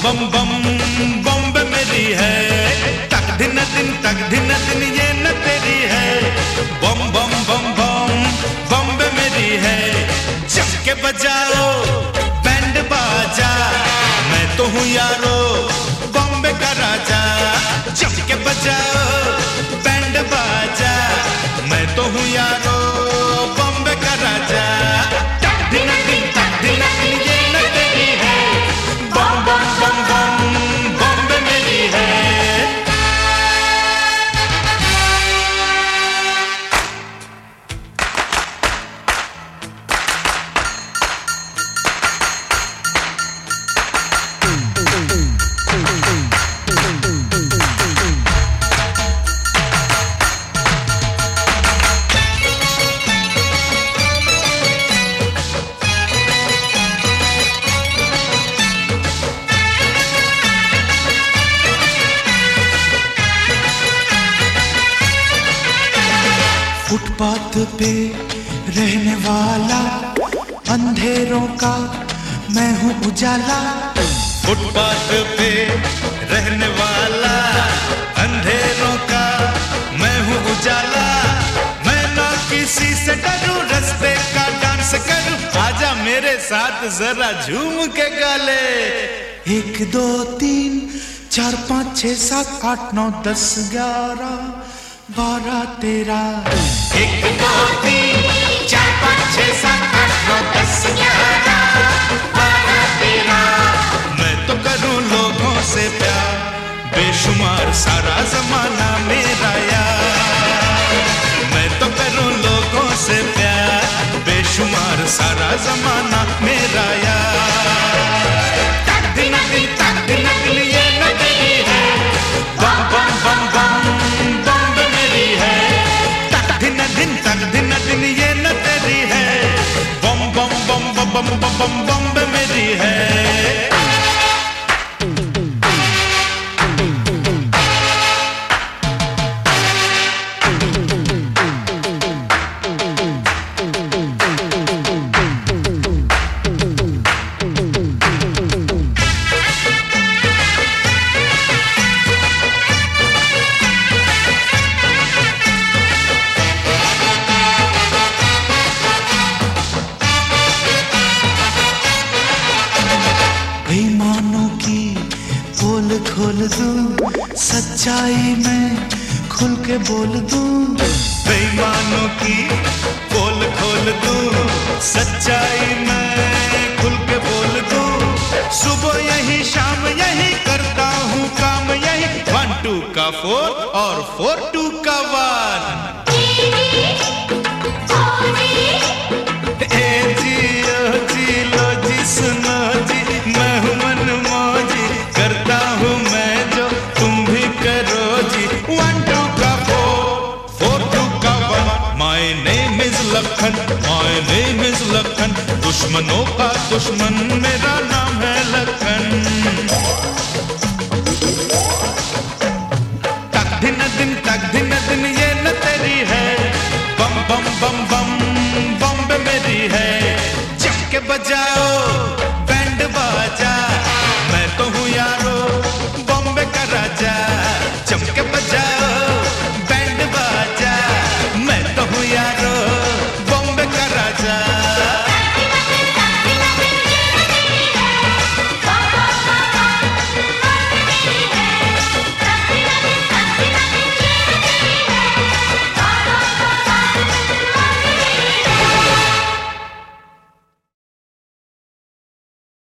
बम बम बॉम्बे मेरी है, तक दिन ये न तेरी है। बम बम बम बम बॉम्बे मेरी है, जम के बजाओ बैंड बाजा, मैं तो हूँ यारो बॉम्बे का राजा। जम के बजाओ बैंड बाजा, मैं तो हूँ यारो बॉम्बे का राजा। तक दिन ये न तेरी है, बम बम बम बम बॉम्बे मेरी है। फुटपाथ पे रहने वाला, अंधेरों का मैं हूँ उजाला। फुटपाथ पे रहने वाला, अंधेरों का मैं हूँ उजाला। मैं ना किसी से डरूं, रास्ते का डांस करूं, आजा मेरे साथ जरा झूम के गाले। 1 2 3 4 5 6 7 8 9 10 11 12 13। 1 2 3 4 5 6 7 8 9 10 11 12 13। मैं तो करूं लोगों से प्यार, बेशुमार सारा जमाना मेरा यार। मैं तो करूं लोगों से प्यार, बेशुमार सारा जमाना मेरा यार। तक दिन ये न तेरी है, बम बम बम बम बॉम्बे मेरी है। तक दिन ये न तेरी है, बम बम बम बम बम बम बॉम्बे मेरी है। बेईमानों की पोल खोल दूं, सच्चाई में खुल के बोल दूं। बेईमानों की पोल खोल दूं, सच्चाई में खुल के बोल दूं। सुबह यही शाम यही करता हूँ काम यही, 1 2 का 4 और 4 2 का 1। सुनो जी, मैं हूँ मन मौजी, करता हूँ मैं जो तुम भी करो जी। 1 2 का 4 4 2 का 1। My name is Lakhan, my name is Lakhan, दुश्मनों का दुश्मन मेरा नाम